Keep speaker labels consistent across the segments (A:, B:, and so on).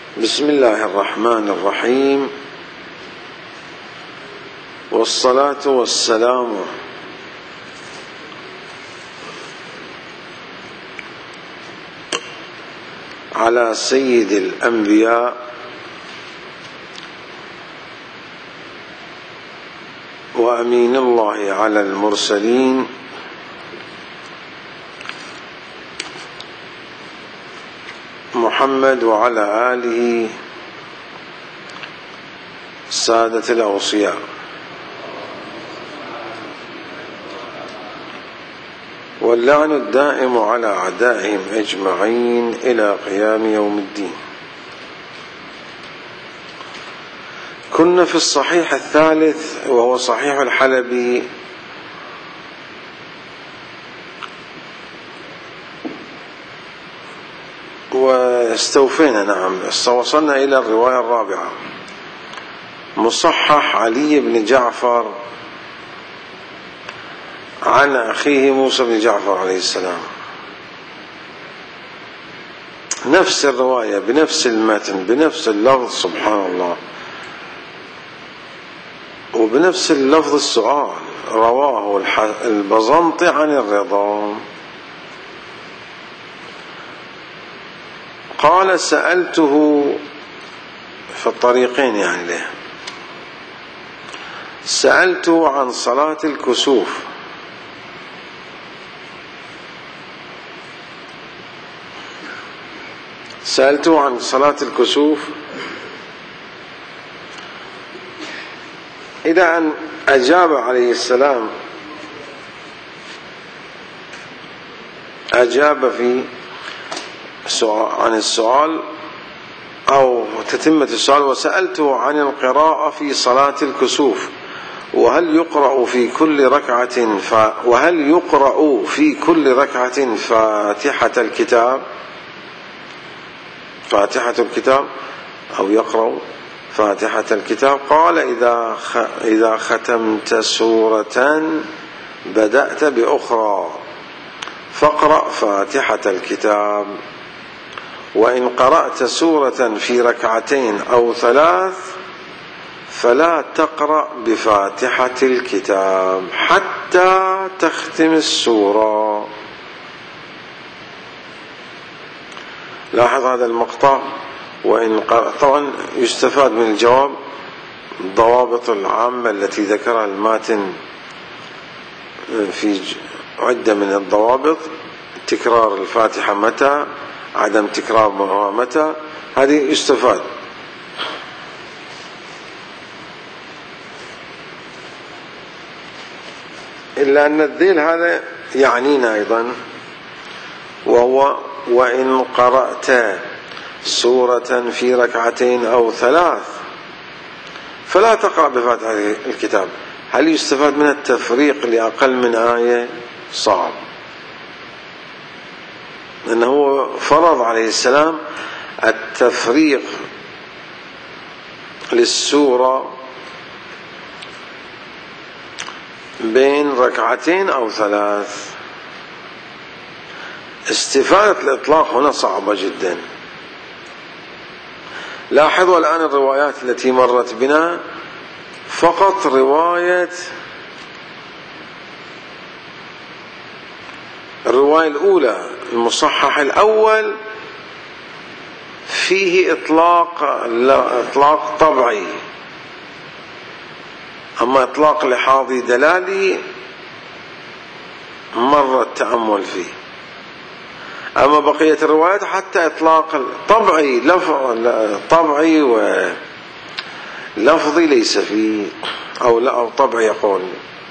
A: بسم الله الرحمن الرحيم، والصلاة والسلام على سيد الأنبياء وأمين الله على المرسلين محمد وعلى آله سادة الأوصياء. واللعن الدائم على أعدائهم أجمعين إلى قيام يوم الدين. كنا في الصحيح الثالث وهو صحيح الحلبي، واستوفينا وصلنا إلى الرواية الرابعة، مصحح علي بن جعفر عن أخيه موسى بن جعفر عليه السلام، نفس الرواية بنفس المتن بنفس اللفظ، سبحان الله، وبنفس اللفظ السؤال. رواه البزنطي عن الرضا قال: سألته في الطريقين يعني له، سألته عن صلاة الكسوف سألته عن صلاة الكسوف إلى أن أجاب عليه السلام، أجاب في عن السؤال أو تتمة السؤال: وسألته عن القراءة في صلاة الكسوف، وهل يقرأ في كل ركعة فاتحة الكتاب أو يقرأ فاتحة الكتاب؟ قال: إذا ختمت سورة بدأت بأخرى فاقرأ فاتحة الكتاب، وإن قرأت سورة في ركعتين أو 3 فلا تقرأ بفاتحة الكتاب حتى تختم السورة. لاحظ هذا المقطع. طبعا يستفاد من الجواب الضوابط العامة التي ذكرها الماتن، في عدة من الضوابط: تكرار الفاتحة متى، عدم تكرار متى، هذه يستفاد. إلا أن الذيل هذا يعنينا أيضا، وهو: وإن قرأت سورة في ركعتين أو 3 فلا تقرأ بفاتحة الكتاب. هل يستفاد من التفريق لأقل من آية؟ صعب، لأنه فرض عليه السلام التفريق للسورة بين ركعتين أو 3. استفادة الإطلاق هنا صعبة جدا. لاحظوا الآن الروايات التي مرت بنا، فقط رواية الرواية الأولى المصحح الأول فيه إطلاق طبعي، أما إطلاق لحاظي دلالي مر التأمل فيه. أما بقية الروايات حتى إطلاق طبعي ولفظي ليس فيه، أو طبعي يقول.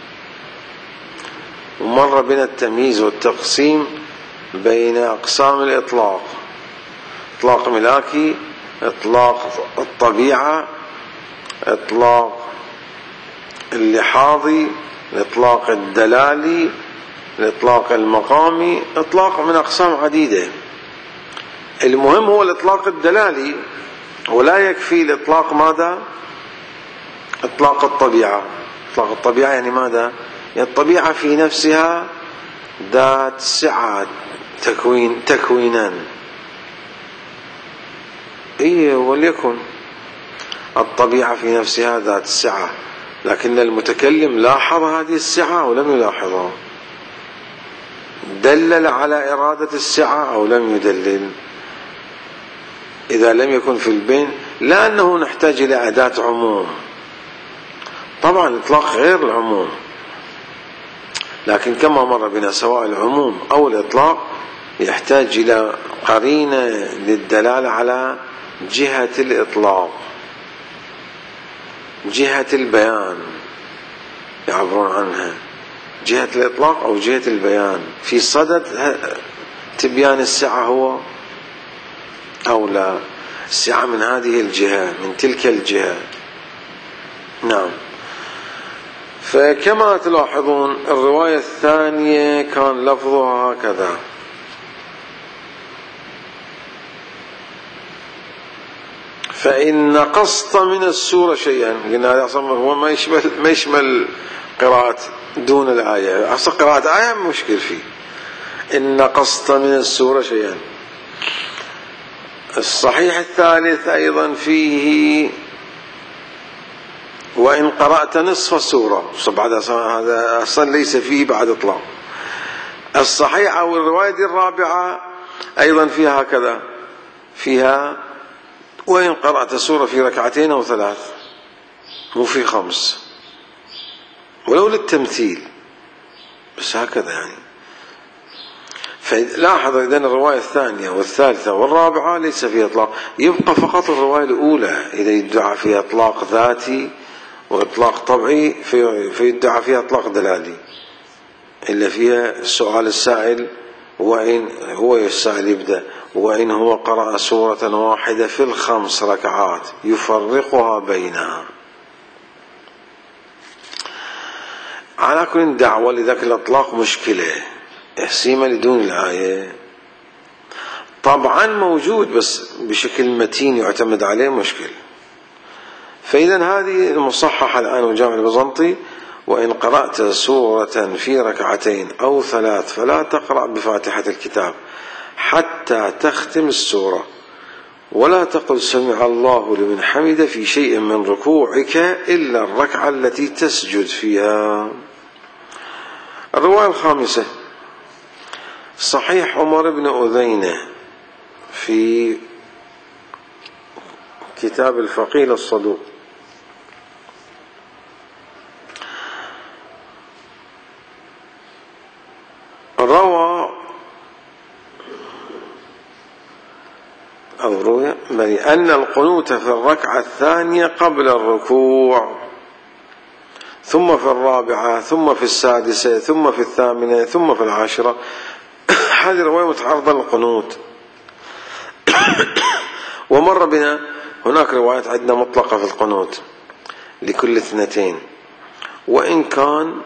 A: ومر بنا التمييز والتقسيم بين أقسام الإطلاق: إطلاق ملاكي، إطلاق الطبيعة، إطلاق اللحاظي، الإطلاق الدلالي، الإطلاق المقامي، إطلاق من أقسام عديدة. المهم هو الإطلاق الدلالي، ولا يكفي الإطلاق ماذا؟ إطلاق الطبيعة. إطلاق الطبيعة يعني ماذا؟ يعني الطبيعة في نفسها ذات سعة تكوينا، إيه وليكن الطبيعة في نفسها ذات السعة، لكن المتكلم لاحظ هذه السعة أو لم يلاحظها؟ دلل على إرادة السعة أو لم يدلل؟ إذا لم يكن في البين، لا أنه نحتاج إلى أداة عموم، طبعا الإطلاق غير العموم، لكن كما مر بنا سواء العموم أو الإطلاق يحتاج إلى قرينة للدلالة على جهة الإطلاق، جهة البيان يعبرون عنها، جهة الإطلاق أو جهة البيان، في صدد تبيان السعة هو أو لا، السعة من هذه الجهة، من تلك الجهة. نعم. فكما تلاحظون الرواية الثانية كان لفظها هكذا: فإن نقصت من السورة شيئا. قلنا هذا أصلا هو ما يشمل قراءة دون الآية، أصلا قراءة آية مشكل فيه. إن نقصت من السورة شيئا. الصحيح الثالث أيضا فيه: وإن قرأت نصف السورة. هذا أصلا ليس فيه بعد إطلاق. الصحيح أو الرواية الرابعة أيضا فيها هكذا، فيها: وإن قرأت سورة في ركعتين أو ثلاث، مو في 5، ولو للتمثيل بس هكذا يعني. فلاحظ إذن الرواية الثانية والثالثة والرابعة ليس فيها إطلاق، يبقى فقط الرواية الأولى إذا يدعى فيها إطلاق ذاتي وإطلاق طبعي، فيدعى فيها إطلاق دلالي، إلا فيها سؤال السائل: وإن هو السائل يبدأ: وإن هو قرأ سورة واحدة في 5 ركعات يفرقها بينها. على كل دعوة لذاك الإطلاق مشكلة، احسيمة لدون الآية طبعا موجود بس بشكل متين يعتمد عليه مشكل. فإذا هذه المصححة الآن وجامع البيزنطي: وإن قرأت سورة في ركعتين أو 3 فلا تقرأ بفاتحة الكتاب حتى تختم السورة، ولا تقل سمع الله لمن حمده في شيء من ركوعك إلا الركعة التي تسجد فيها. الرواية الخامسة: صحيح عمر بن أذينة في كتاب الفقيه الصدوق روى أن القنوت في الركعة الثانية قبل الركوع، ثم في الرابعة، ثم في السادسة، ثم في الثامنة، ثم في العاشرة. هذه رواية متعارضة للقنوت. ومر بنا هناك روايات عندنا مطلقة في القنوت لكل 2، وإن كان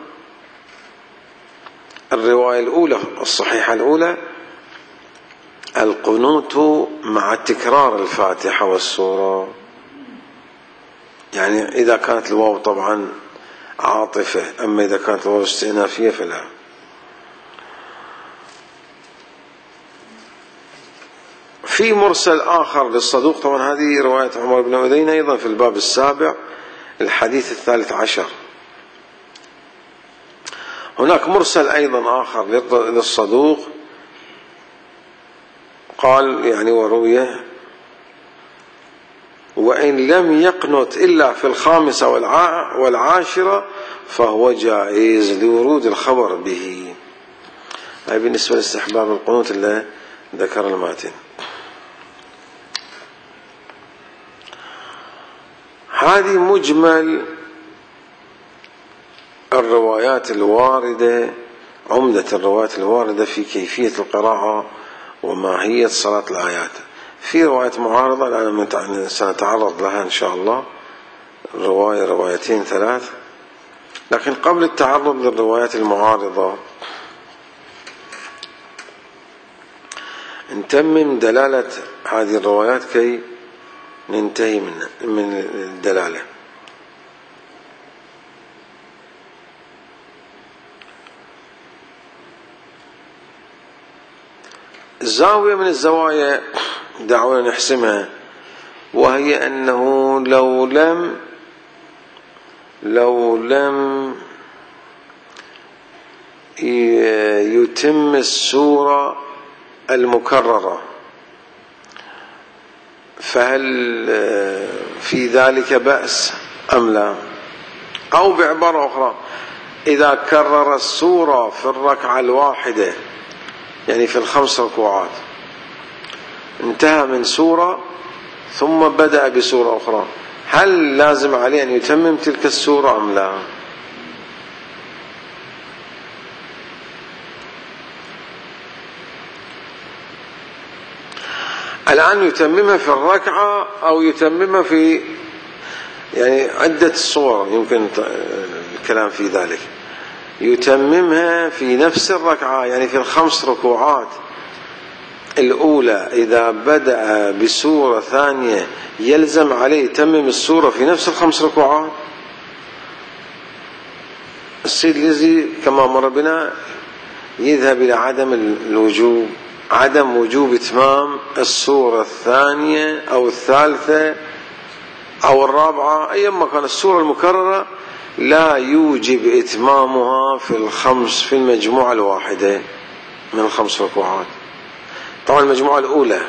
A: الرواية الأولى الصحيحة الأولى القنوت مع تكرار الفاتحة والسورة، يعني إذا كانت الواو طبعا عاطفة، أما إذا كانت الواو استئنافية فلا. في مرسل آخر للصدوق، طبعا هذه رواية عمر بن أذينة أيضا في الباب 7 الحديث 13. هناك مرسل أيضا آخر للصدوق قال يعني ورويه: وإن لم يقنت إلا في 5 والعاشرة فهو جائز لورود الخبر به. هاي بالنسبة لاستحباب القنوت اللي ذكر الماتن. هذه مجمل الروايات الواردة، عمدة الروايات الواردة في كيفية القراءة وماهية صلاة الآيات. في رواية معارضة الآن سنتعرض لها إن شاء الله، روايتين 3. لكن قبل التعرض للروايات المعارضة نتمم دلالة هذه الروايات كي ننتهي من الدلالة. زاوية من الزوايا دعونا نحسمها وهي أنه لو لم يتم السورة المكررة فهل في ذلك بأس أم لا؟ أو بعبارة أخرى، إذا كرر السورة في الركعة الواحدة، يعني في ال5 ركوعات، انتهى من سورة ثم بدأ بسورة أخرى، هل لازم عليه أن يتمم تلك السورة أم لا؟ الآن يتممها في الركعة أو يتممها في يعني عدة صور، يمكن الكلام في ذلك. يتممها في نفس الركعة، يعني في ال5 ركوعات الأولى إذا بدأ بسورة ثانية يلزم عليه يتمم السورة في نفس ال5 ركوعات. السيد اليزي كما مر بنا يذهب إلى عدم وجوب إتمام السورة الثانية أو الثالثة أو الرابعة، أيما كان السورة المكررة لا يوجب إتمامها في المجموعة الواحدة من ال5 ركوعات. طبعا المجموعة الأولى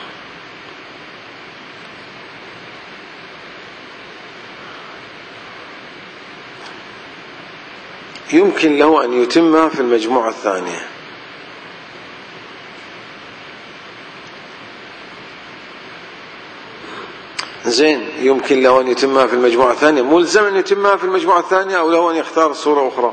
A: يمكن له أن يتمها في المجموعة الثانية. زين، يمكن له أن يتمها في المجموعة الثانية، ملزم أن يتمها في المجموعة الثانية، أو له أن يختار صورة أخرى؟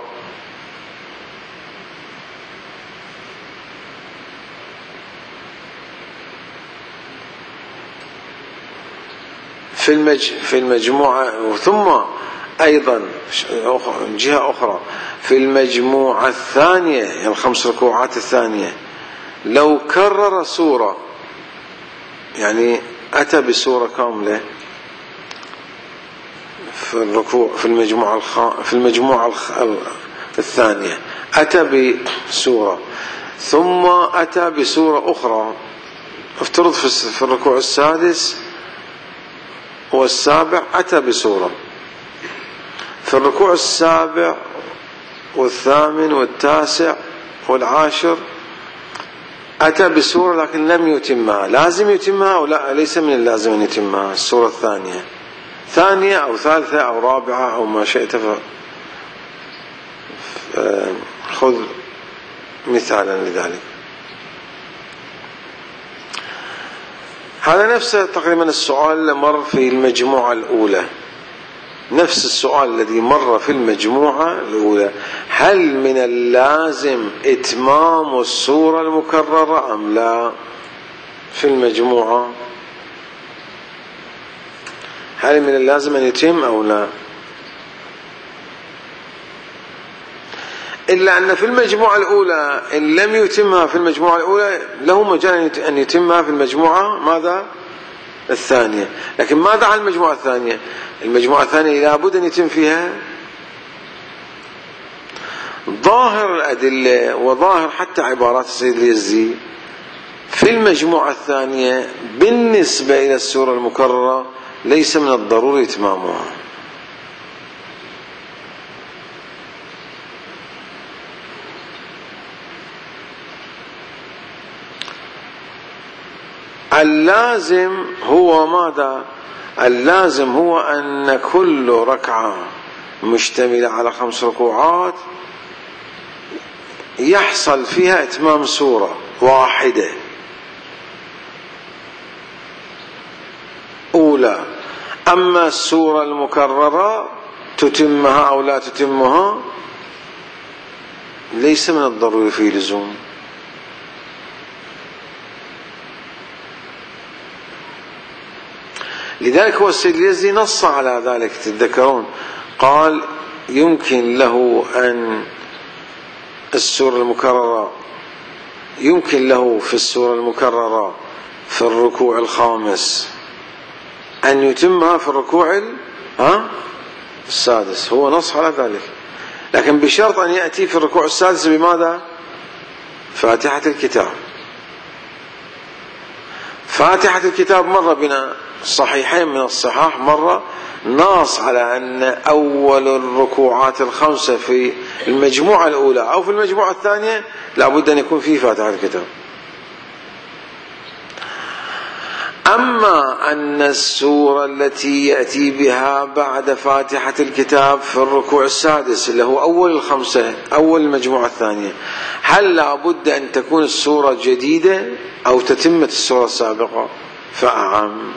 A: في المجموعة، ثم أيضا جهة أخرى في المجموعة الثانية، يعني ال5 ركوعات الثانية، لو كرر سورة، يعني أتى بسورة كاملة في الركوع في المجموعة الثانية، أتى بسورة ثم أتى بسورة أخرى، افترض في الركوع السادس والسابع أتى بسورة، في الركوع السابع والثامن والتاسع والعاشر أتى بسورة لكن لم يتمها، لازم يتمها أو لا؟ ليس من اللازم أن يتمها السورة الثانية، ثانية أو ثالثة أو رابعة أو ما شئت. خذ مثالا لذلك. هذا نفسه تقريبا السؤال اللي مر في المجموعة الأولى، نفس السؤال الذي مر في المجموعة الأولى، هل من اللازم إتمام السورة المكررة أم لا في المجموعة؟ هل من اللازم أن يتم أو لا؟ إلا أن في المجموعة الأولى إن لم يتمها في المجموعة الأولى له مجال أن يتمها في المجموعة ماذا؟ الثانية. لكن ماذا عن المجموعة الثانية؟ المجموعة الثانية لابد أن يتم فيها. ظاهر الأدلة وظاهر حتى عبارات السيد اليزي في المجموعة الثانية بالنسبة إلى السورة المكررة ليس من الضروري إتمامها. اللازم هو ماذا؟ اللازم هو أن كل ركعة مشتملة على 5 ركوعات يحصل فيها إتمام سورة واحدة أولى. أما السورة المكررة تتمها أو لا تتمها ليس من الضروري في لزوم. لذلك هو السيد اليزي نص على ذلك، تتذكرون قال يمكن له أن السورة المكررة يمكن له في السورة المكررة في الركوع الخامس أن يتمها في الركوع السادس، هو نص على ذلك، لكن بشرط أن يأتي في الركوع السادس بماذا؟ فاتحة الكتاب. فاتحة الكتاب مر بنا صحيحين من الصحاح مرة نص على أن أول الركوعات الخمسة في المجموعة الأولى أو في المجموعة الثانية لابد أن يكون فيه فاتحة الكتاب. أما أن السورة التي يأتي بها بعد فاتحة الكتاب في الركوع السادس اللي هو أول الخمسة أول المجموعة الثانية، هل لابد أن تكون السورة جديدة أو تتمة السورة السابقة؟ فأعم.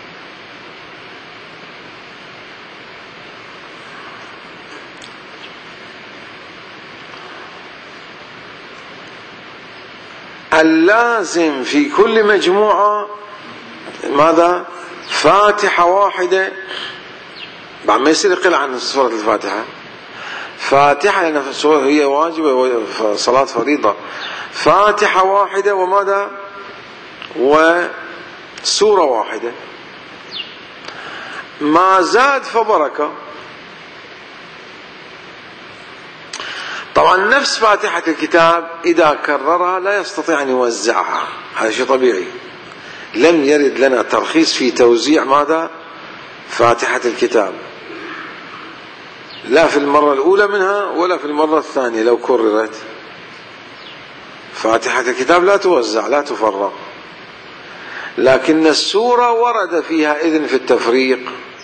A: اللازم في كل مجموعة ماذا؟ فاتحة واحدة، بعد ما يصير يقل عن سورة الفاتحة فاتحة، لأن السورة هي واجبة صلاة فريضة، فاتحة واحدة وماذا؟ وسورة واحدة. ما زاد فبركة. طبعا نفس فاتحة الكتاب إذا كررها لا يستطيع أن يوزعها، هذا شيء طبيعي. لم يرد لنا ترخيص في توزيع ماذا؟ فاتحة الكتاب، لا في المرة الأولى منها ولا في المرة الثانية. لو كررت فاتحة الكتاب لا توزع لا تفرق، لكن السورة ورد فيها إذن في التفريق.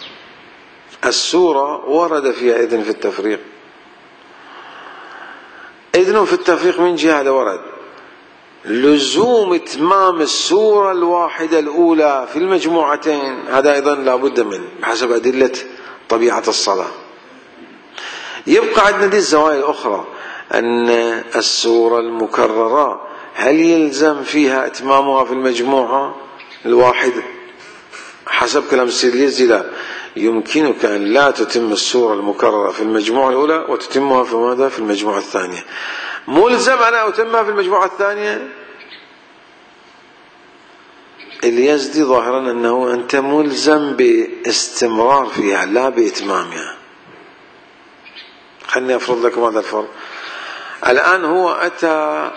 A: السورة ورد فيها إذن في التفريق. إذن في التفريق من جهة ورد لزوم إتمام السورة الواحدة الأولى في المجموعتين، هذا أيضا لا بد منه بحسب أدلة طبيعة الصلاة. يبقى عندنا دي الزوايا الأخرى، أن السورة المكررة هل يلزم فيها إتمامها في المجموعة الواحدة؟ حسب كلام السيد اليزي لا، يمكنك أن لا تتم السورة المكررة في المجموعة الأولى وتتمها في ماذا؟ في المجموعة الثانية. ملزم أنا أتمها في المجموعة الثانية؟ اليزدي ظاهرا أنه أنت ملزم باستمرار فيها لا بإتمامها. خلني أفرض لكم هذا الفرق. الآن هو أتى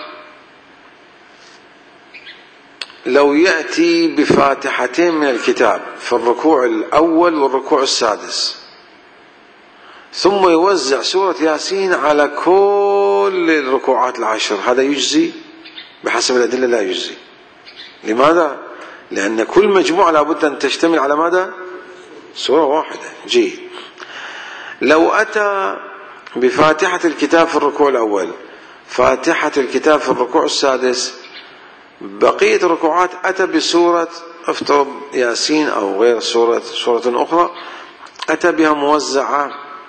A: لو يأتي بفاتحتين من الكتاب في الركوع الأول والركوع السادس، ثم يوزع سورة ياسين على كل الركوعات العشر، هذا يجزي؟ بحسب الأدلة لا يجزي. لماذا؟ لأن كل مجموعة لابد أن تشتمل على ماذا؟ سورة واحدة. جيد. لو أتى بفاتحة الكتاب في الركوع الأول، فاتحة الكتاب في الركوع السادس، بقية الركوعات أتى بسورة افترض ياسين أو غير سورة أخرى، أتى بها موزعة،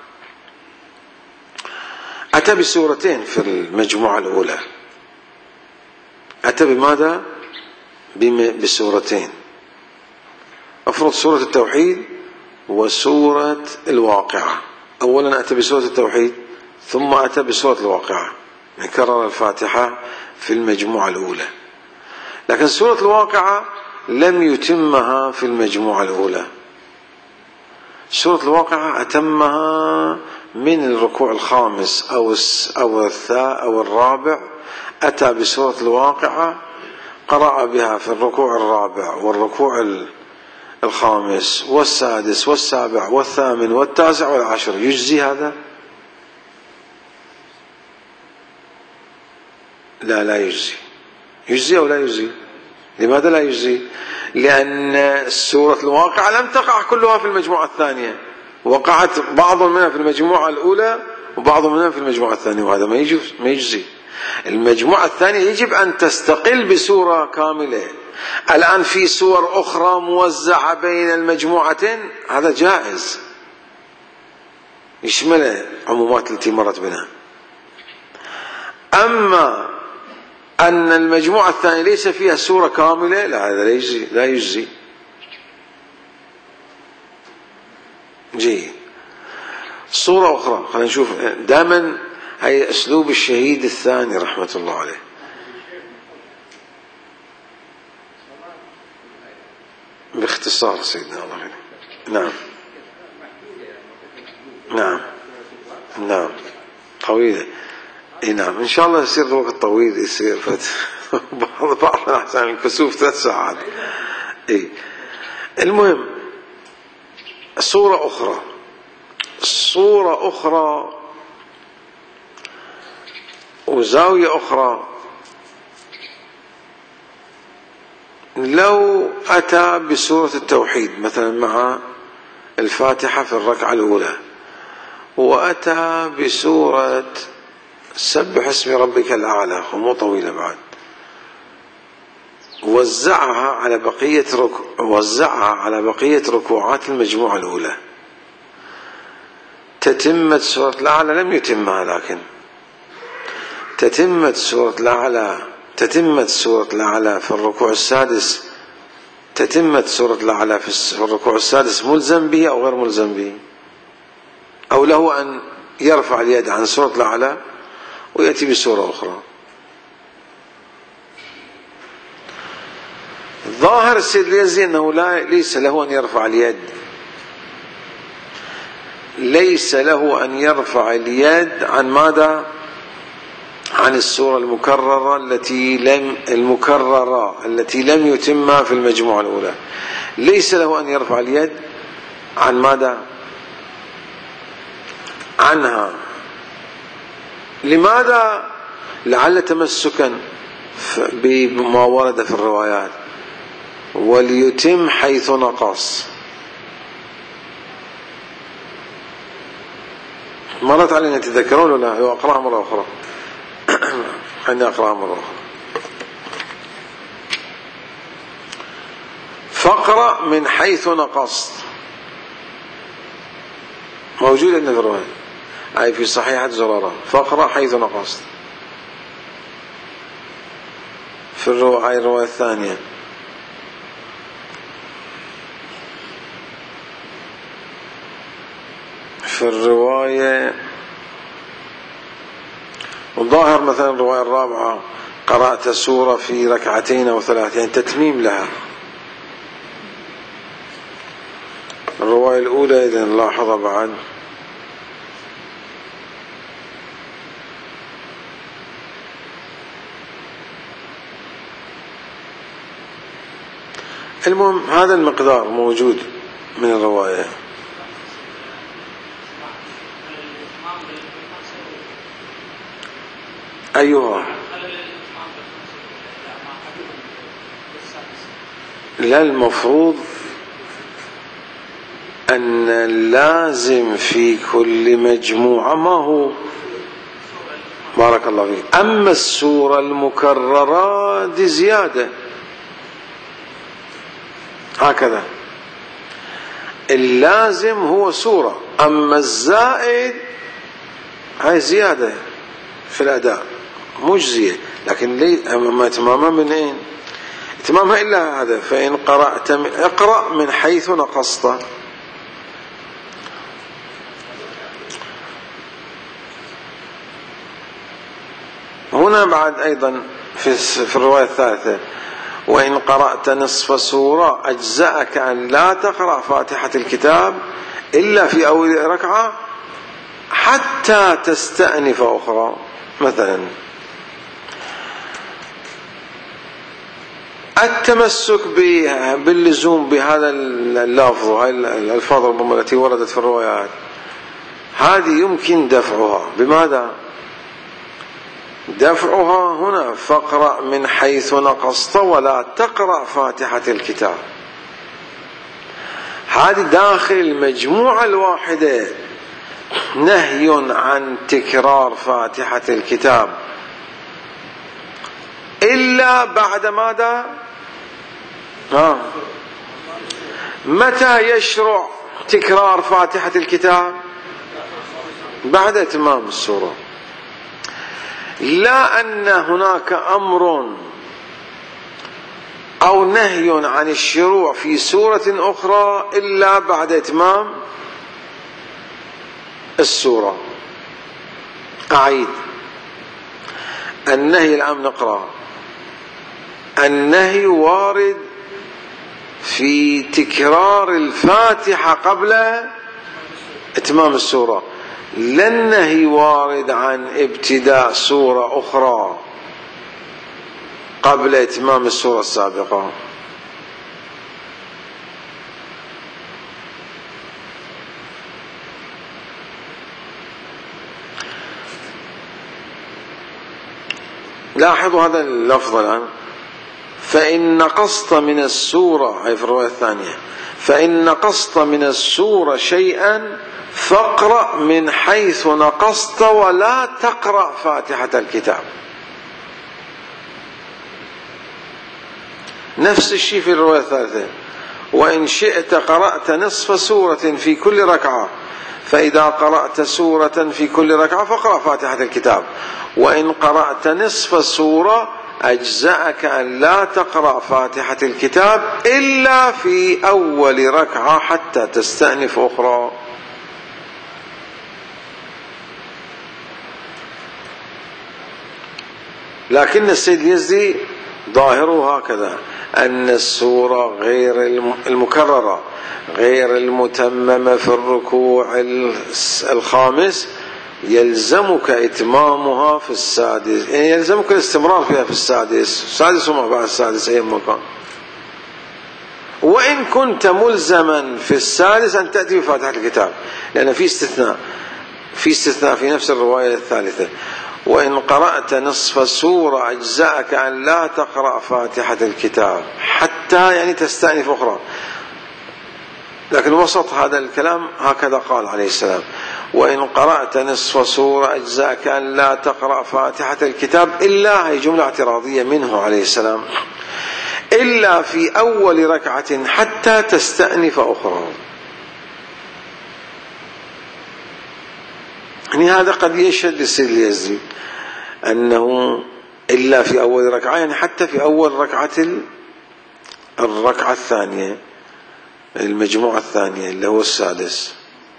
A: أتى بسورتين في المجموعة الأولى، أتى بماذا؟ بسورتين، أفرض سورة التوحيد وسورة الواقعة. أولا أتى بسورة التوحيد ثم أتى بسورة الواقعة، نكرر الفاتحة في المجموعة الأولى، لكن سورة الواقعة لم يتمها في المجموعة الأولى. سورة الواقعة أتمها من الركوع الخامس أو الرابع، أتى بسورة الواقعة قرأ بها في الركوع الرابع والركوع الخامس والسادس والسابع والثامن والتاسع والعاشر. يجزي هذا؟ لا يجزي. يجزي أو لا يجزي؟ لماذا لا يجزي؟ لأن سورة الواقعة لم تقع كلها في المجموعة الثانية، وقعت بعض منها في المجموعة الأولى وبعض منها في المجموعة الثانية، وهذا ما يجزي. المجموعة الثانية يجب أن تستقل بسورة كاملة. الآن في سور أخرى موزعة بين المجموعتين، هذا جائز، يشمل عمومات التي مرت بنا. أما أن المجموعة الثانية ليس فيها سورة كاملة، لا، هذا لا يجزي. جيد. صورة أخرى خلينا نشوف، دائما هي أسلوب الشهيد الثاني رحمة الله عليه. باختصار سيدنا الله عليه. نعم طويلة. نعم إن شاء الله يصير الوقت طويل، يصير بعض أحسن الكسوف 3 ساعات. المهم صورة أخرى وزاوية أخرى، لو أتى بسورة التوحيد مثلا مع الفاتحة في الركعة الأولى، وأتى بسورة سبح اسم ربك الأعلى ومو طويلة بعد، وزعها على بقية ركوعات المجموعة الأولى، تتمة سورة الأعلى لم يتمها، لكن تتمة سورة الأعلى في الركوع السادس، تتمة سورة الأعلى في الركوع السادس ملزم به أو غير ملزم به، أو له أن يرفع اليد عن سورة الأعلى ويأتي بسورة أخرى. ظاهر السيد اليزي أنه ليس له أن يرفع اليد، ليس له أن يرفع اليد عن ماذا؟ عن السورة المكررة التي لم يتمها في المجموعة الأولى، ليس له أن يرفع اليد عن ماذا؟ عنها. لماذا؟ لعل تمسكا بما ورد في الروايات، وليتم حيث نقص. مرت علينا تذكرون ولا أقرأها مرة أخرى؟ خليني أقرأها مرة أخرى. فاقرأ من حيث نقصت، موجود عندنا في الرواية، أي في صحيحة زرارة، فاقرأ حيث نقصت. في الرواية الثانية في الرواية الظاهر مثلا الرواية الرابعة قرأت سورة في ركعتين أو ثلاث، يعني تتميم لها. الرواية الأولى إذا نلاحظها بعد، المهم هذا المقدار موجود من الرواية. أيها لا، المفروض أن اللازم في كل مجموعة ما هو؟ بارك الله فيك. أما السورة المكررة دي زيادة، هكذا اللازم هو سورة، أما الزائد هاي زيادة في الأداء مجزية، لكن أما إتمامها من أين؟ إتمامها إلا هذا. فإن قرأت اقرأ من حيث نقصت. هنا بعد أيضا في الرواية الثالثة، وإن قرأت نصف سورة أجزأك أن لا تقرأ فاتحة الكتاب إلا في أول ركعة حتى تستأنف أخرى. مثلا التمسك باللزوم بهذا اللفظ، هاي الألفاظ ربما التي وردت في الروايات، هذه يمكن دفعها. بماذا دفعها؟ هنا فاقرأ من حيث نقصت ولا تقرأ فاتحة الكتاب، هذه داخل المجموعة الواحدة نهي عن تكرار فاتحة الكتاب إلا بعد ماذا؟ متى يشرع تكرار فاتحة الكتاب؟ بعد إتمام السورة. لا أن هناك أمر أو نهي عن الشروع في سورة أخرى إلا بعد إتمام السورة. أعيد النهي الآن نقرأ. النهي وارد في تكرار الفاتحة قبل إتمام السورة، لا النهي وارد عن ابتداء سورة أخرى قبل إتمام السورة السابقة. لاحظوا هذا اللفظ الآن: فإن نقصت من السورة، أي في الرواية الثانية: فإن نقصت من السورة شيئا فاقرأ من حيث نقصت ولا تقرأ فاتحة الكتاب. نفس الشيء في الرواية الثالثة: وإن شئت قرأت نصف سورة في كل ركعة، فإذا قرأت سورة في كل ركعة فاقرأ فاتحة الكتاب، وإن قرأت نصف سورة أجزأك أن لا تقرأ فاتحة الكتاب إلا في أول ركعة حتى تستأنف أخرى. لكن السيد اليزدي ظاهره هكذا: أن السورة غير المكررة غير المتممة في الركوع الخامس يلزمك إتمامها في السادس، يعني يلزمك الاستمرار فيها في السادس وما بعد السادس أي مكان. وإن كنت ملزما في السادس أن تأتي بفاتحة الكتاب، لأن في استثناء في نفس الرواية الثالثة: وإن قرأت نصف سورة أجزأك أن لا تقرأ فاتحة الكتاب حتى يعني تستأنف أخرى. لكن وسط هذا الكلام هكذا قال عليه السلام: وإن قرأت نصف سورة أجزأك أن لا تقرأ فاتحة الكتاب إلا، هي جملة اعتراضية منه عليه السلام، إلا في أول ركعة حتى تستأنف أخرى. يعني هذا قد يشهد للسيد اليزدي أنه إلا في أول ركعة، يعني حتى في أول ركعة الركعة الثانية، المجموعة الثانية اللي هو السادس.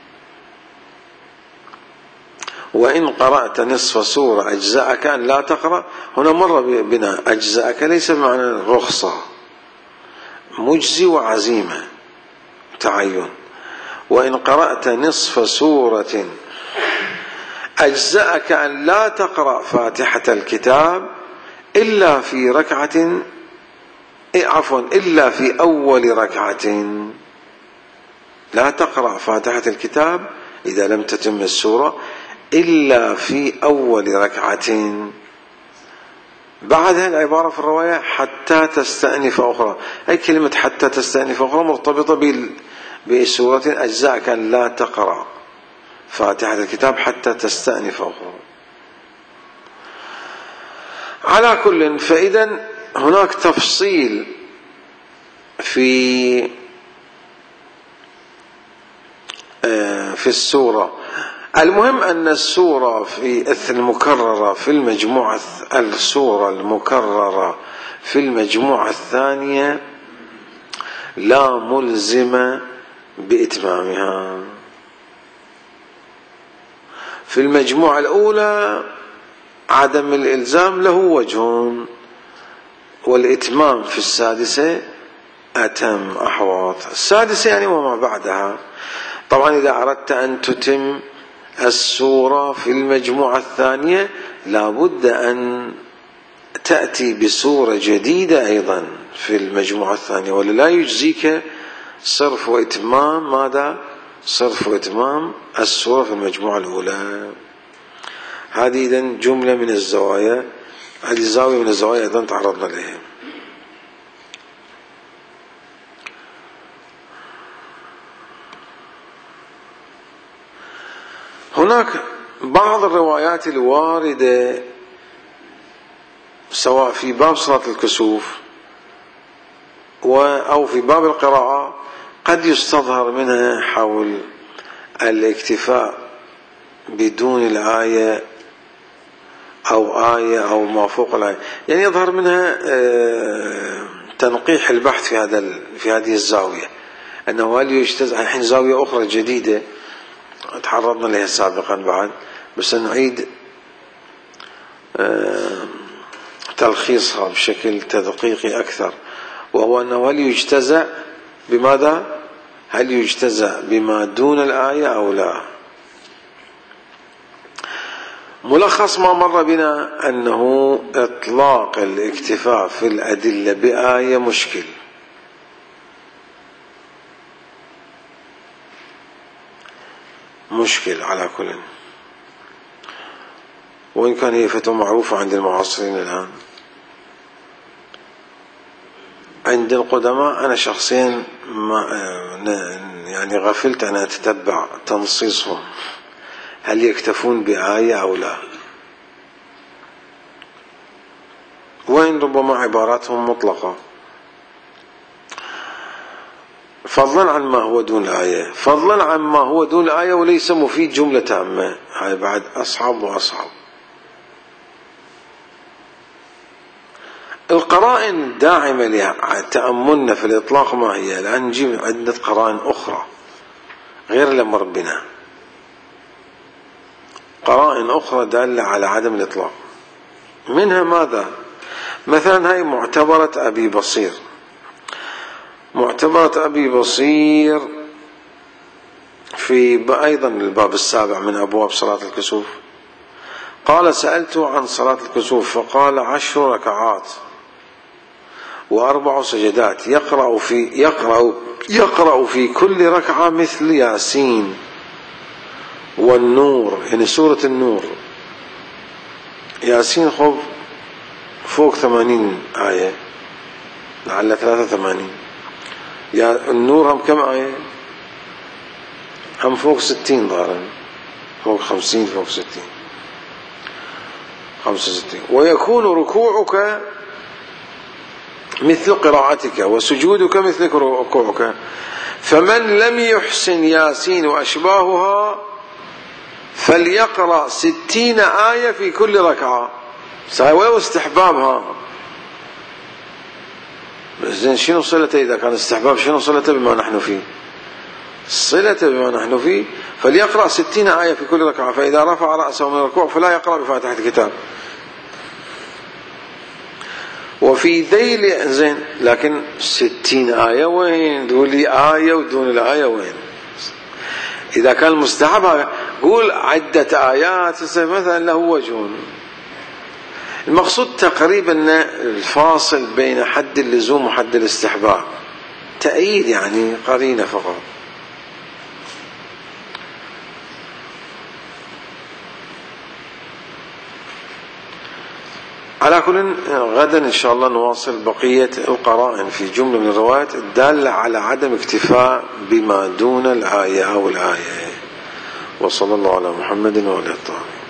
A: وإن قرأت نصف سورة أجزأك أن لا تقرأ، هنا مر بنا أجزأك ليس بمعنى الرخصة، مجزي وعزيمة تعين. وإن قرأت نصف سورة أجزأك أن لا تقرأ فاتحة الكتاب إلا في ركعة، إلا في أول ركعة، لا تقرأ فاتحة الكتاب إذا لم تتم السورة إلا في أول ركعة. بعدها العبارة في الرواية: حتى تستأنف أخرى، أي كلمة حتى تستأنف أخرى مرتبطة بسورة أجزأك أن لا تقرأ فاتحة الكتاب حتى تستأنف أخرى. على كل، فإذا هناك تفصيل في السورة. المهم أن السورة في المكررة في المجموعة، السورة المكررة في المجموعة الثانية لا ملزم بإتمامها. في المجموعة الأولى عدم الإلزام له وجه، والإتمام في السادسة أتم أحوط. السادسة يعني وما بعدها. طبعا إذا أردت أن تتم السورة في المجموعة الثانية لابد أن تأتي بسورة جديدة أيضا في المجموعة الثانية، ولا لا يجزيك صرف وإتمام ماذا؟ صرف وإتمام السورة في المجموعة الأولى. هذه إذن جملة من الزوايا، هذه زاوية من الزوايا أيضا تعرضنا لها. هناك بعض الروايات الواردة سواء في باب صلاة الكسوف أو في باب القراءة قد يستظهر منها حول الاكتفاء بدون الآية أو آية أو ما فوق الآية، يعني يظهر منها تنقيح البحث في هذه الزاوية، أنه هل يجتزء الحين زاوية أخرى جديدة تعرضنا لها سابقا بعد، بس نعيد تلخيصها بشكل تدقيقي أكثر، وهو أنه هل يجتزأ بماذا؟ هل يجتزأ بما دون الآية أو لا؟ ملخص ما مر بنا أنه إطلاق الاكتفاء في الأدلة بآية مشكل على كل. وإن كان هي فتوى معروفة عند المعاصرين الآن. عند القدماء أنا شخصيا يعني غفلت أن أتتبع تنصيصهم، هل يكتفون بآية أو لا، وإن ربما عباراتهم مطلقة، فضلا عن ما هو دون الآية، فضلا عن ما هو دون الآية وليس مفيد جملة تامة، هاي بعد أصعب وأصعب. القرائن الداعمة لتأملنا في الإطلاق ما هي؟ الآن نجيب عدة قرائن أخرى غير الأمر بنا، قرائن أخرى دالة على عدم الإطلاق. منها ماذا؟ مثلا هاي معتبرة أبي بصير، معتبرة أبي بصير في أيضا الباب السابع من أبواب صلاة الكسوف. قال سألته عن صلاة الكسوف فقال 10 ركعات و4 سجدات، يقرأ في كل ركعة مثل ياسين والنور، يعني سورة النور. ياسين خب فوق 80 آية، لعل 83. يا النور هم كم آية؟ هم فوق 60 ظاهرا، فوق 50، فوق 60، 65. ويكون ركوعك مثل قراءتك وسجودك مثل ركوعك، فمن لم يحسن ياسين وأشباهها فليقرأ 60 آية في كل ركعة. ساوي استحبابها، زين شنو صلته؟ إذا كان استحباب شنو صلته بما نحن فيه؟ صلته بما نحن فيه. فليقرأ 60 آية في كل ركعة، فإذا رفع رأسه من الركوع فلا يقرأ بفاتحة الكتاب. وفي ذيل زين، لكن 60 آية وين؟ تقول لي آية ودون الآية وين؟ إذا كان مستحب قول عدة آيات مثلا له وجه. المقصود تقريبا الفاصل بين حد اللزوم وحد الاستحباب، تأييد يعني قرينة فقط. على كل، غدا إن شاء الله نواصل بقية القرائن في جملة من الروايات الدالة على عدم اكتفاء بما دون الآية أو الآية. وصلى الله على محمد وعلى آله.